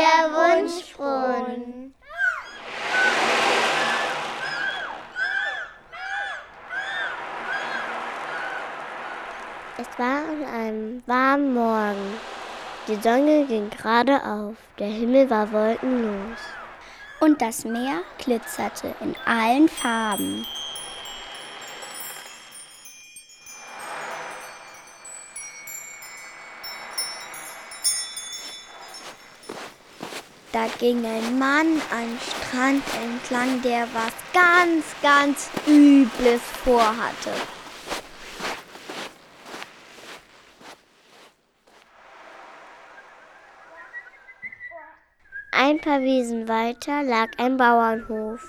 Der Wunschbrunnen. Es war an einem warmen Morgen. Die Sonne ging gerade auf, der Himmel war wolkenlos. Und das Meer glitzerte in allen Farben. Da ging ein Mann am Strand entlang, der was ganz, ganz Übles vorhatte. Ein paar Wiesen weiter lag ein Bauernhof.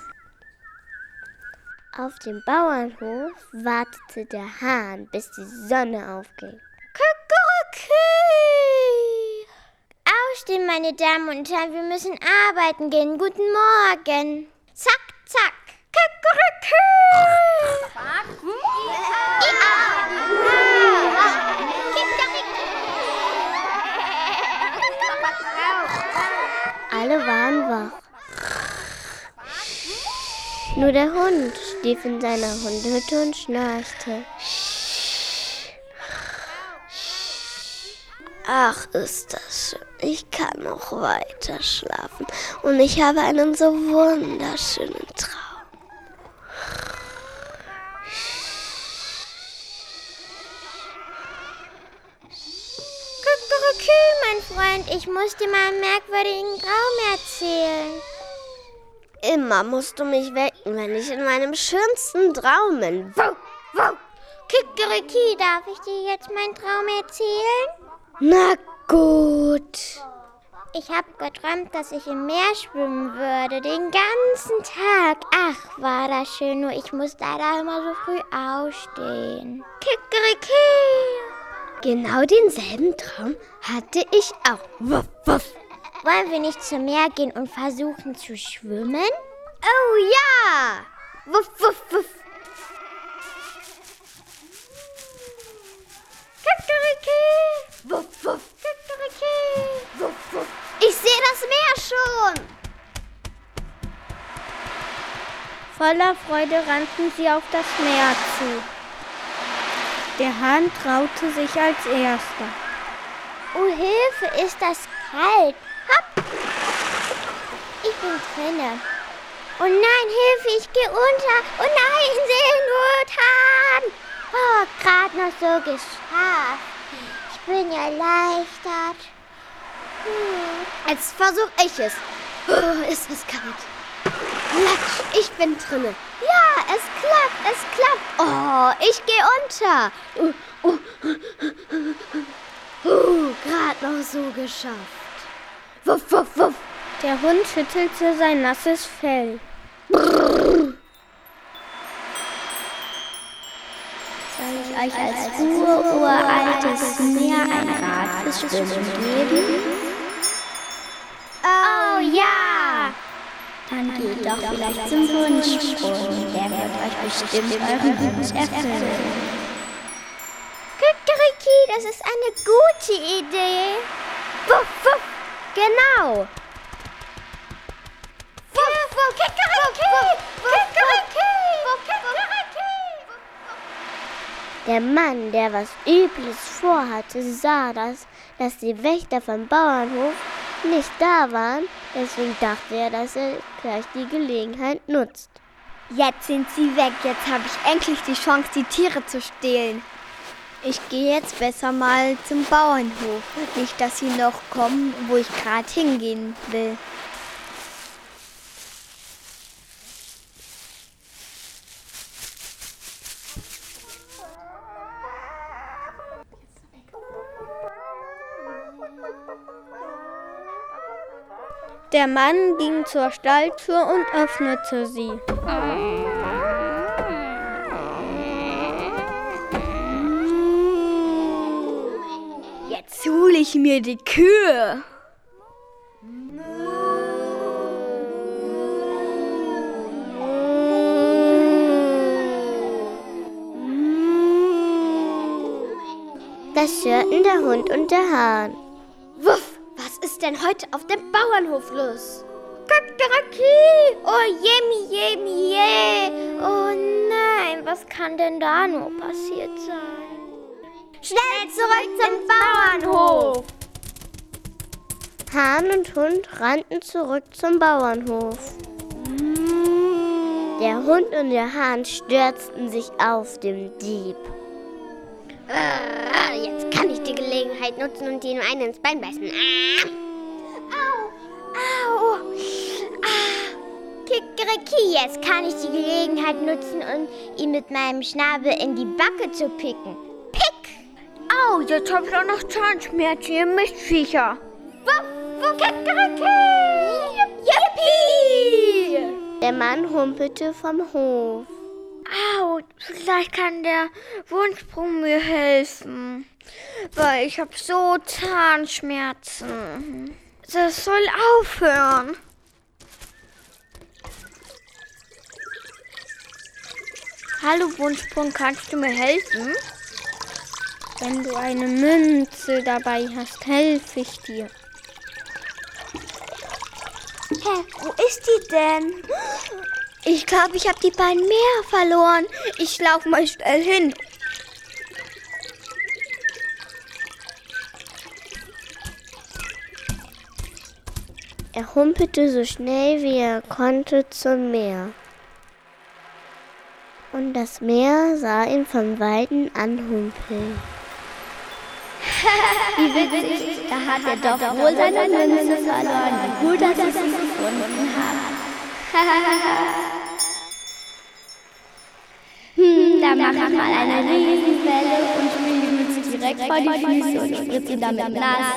Auf dem Bauernhof wartete der Hahn, bis die Sonne aufging. Kuckuckuck! Aufstehen, meine Damen und Herren, wir müssen arbeiten gehen. Guten Morgen. Zack, zack. Kuckuckuck! Alle waren wach. Nur der Hund schlief in seiner Hundehütte und schnarchte. Ach, ist das schön. Ich kann noch weiter schlafen. Und ich habe einen so wunderschönen Traum. Kuckuckuck, mein Freund, ich muss dir mal einen merkwürdigen Traum erzählen. Immer musst du mich wecken, wenn ich in meinem schönsten Traum bin. Wow, wow. Kikeriki, darf ich dir jetzt meinen Traum erzählen? Na gut. Ich habe geträumt, dass ich im Meer schwimmen würde, den ganzen Tag. Ach, war das schön, nur ich muss leider immer so früh aufstehen. Kikeriki. Genau denselben Traum hatte ich auch. Wuff, wuff. Wollen wir nicht zum Meer gehen und versuchen zu schwimmen? Oh ja! Wuff, wuff, wuff. Kikeriki. Wuff, wuff. Kikeriki. Wuff, wuff. Ich sehe das Meer schon! Voller Freude rannten sie auf das Meer zu. Der Hahn traute sich als erster. Oh Hilfe, ist das kalt. Hopp! Ich bin drinne. Oh nein, Hilfe, ich gehe unter. Oh nein, Seenot, Hahn! Oh, gerade noch so geschafft. Ich bin erleichtert. Jetzt versuch ich es. Oh, ist es kalt. Latsch, ich bin drinne. Ja, es klappt. Oh, ich gehe unter. Gerade noch so geschafft. Wuff, wuff, wuff. Der Hund schüttelte sein nasses Fell. Soll ich euch als uraltes Meer ein Rad fürs Schwimmen geben? Oh ja! Dann geht doch vielleicht zum Wunschbrunnen. Der wird euch bestimmt euren Wunsch erfüllen. Kikeriki, das ist eine gute Idee. Wuff, wuff. Genau. Wuff, wuff, Kikeriki! Kikeriki! Kikeriki! Der Mann, der was Übles vorhatte, sah dass die Wächter vom Bauernhof nicht da waren. Deswegen dachte er, dass er gleich die Gelegenheit nutzt. Jetzt sind sie weg. Jetzt habe ich endlich die Chance, die Tiere zu stehlen. Ich gehe jetzt besser mal zum Bauernhof. Nicht, dass sie noch kommen, wo ich gerade hingehen will. Der Mann ging zur Stalltür und öffnete sie. Jetzt hole ich mir die Kühe. Das hörten der Hund und der Hahn. Wuff, was ist ist denn heute auf dem Bauernhof los? Kakeraki! Oh je. Oh nein, was kann denn da nur passiert sein? Schnell zurück zum Bauernhof! Hahn und Hund rannten zurück zum Bauernhof. Der Hund und der Hahn stürzten sich auf den Dieb. Jetzt kann ich die Gelegenheit nutzen und ihm einen ins Bein beißen. Au! Kikeriki, jetzt kann ich die Gelegenheit nutzen und ihn mit meinem Schnabel in die Backe zu picken. Pick! Au, jetzt hab ich auch noch Zahnschmerzen, ihr Mistviecher. Wuff, Kikeriki! Yippie! Der Mann humpelte vom Hof. Au, vielleicht kann der Wunschsprung mir helfen, weil ich habe so Zahnschmerzen. Das soll aufhören. Hallo Wunschsprung, kannst du mir helfen? Wenn du eine Münze dabei hast, helfe ich dir. Hä, wo ist die denn? Ich glaube, ich habe die beiden mehr verloren. Ich laufe mal schnell hin. Er humpelte so schnell wie er konnte zum Meer. Und das Meer sah ihn von Weitem anhumpeln. Wie witzig, da hat er doch wohl seine Münze verloren. Wie gut, dass ich sie gefunden habe. Da mache ich mal eine Riesenwelle und spiele die Münze direkt vor die Füße und spritze ihn damit nass.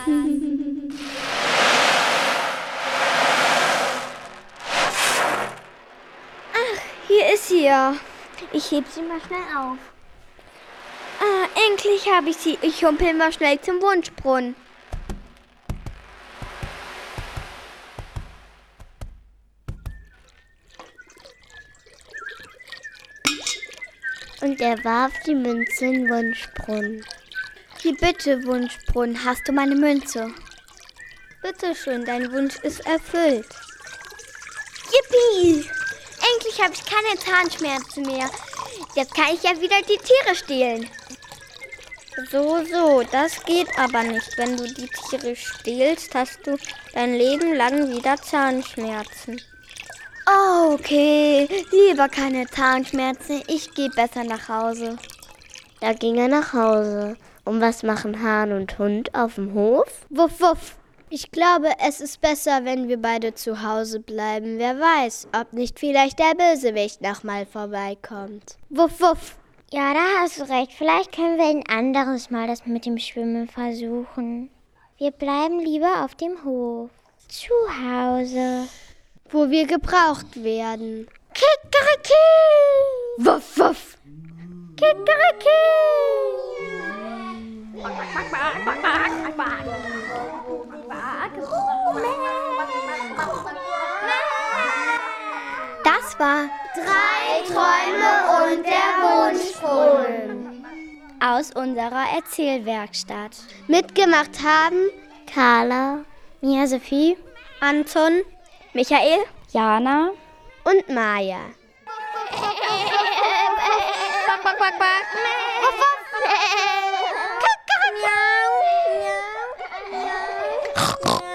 Ach, hier ist sie ja. Ich heb sie mal schnell auf. Endlich habe ich sie. Ich humpel mal schnell zum Wunschbrunnen. Und er warf die Münze in den Wunschbrunnen. Hier bitte, Wunschbrunnen, hast du meine Münze? Bitte schön, dein Wunsch ist erfüllt. Yippie! Endlich habe ich keine Zahnschmerzen mehr. Jetzt kann ich ja wieder die Tiere stehlen. So, das geht aber nicht. Wenn du die Tiere stehlst, hast du dein Leben lang wieder Zahnschmerzen. Okay, lieber keine Zahnschmerzen. Ich gehe besser nach Hause. Da ging er nach Hause. Und was machen Hahn und Hund auf dem Hof? Wuff, wuff. Ich glaube, es ist besser, wenn wir beide zu Hause bleiben. Wer weiß, ob nicht vielleicht der Bösewicht nochmal vorbeikommt. Wuff, wuff. Ja, da hast du recht. Vielleicht können wir ein anderes Mal das mit dem Schwimmen versuchen. Wir bleiben lieber auf dem Hof. Zu Hause. Wo wir gebraucht werden. Kikeriki! Wuff, wuff. Kikeriki! Das war 3 Träume und der Wunschbrunnen aus unserer Erzählwerkstatt. Mitgemacht haben Carla, Mia Sophie, Anton, Michael, Jana und Maja. Miau.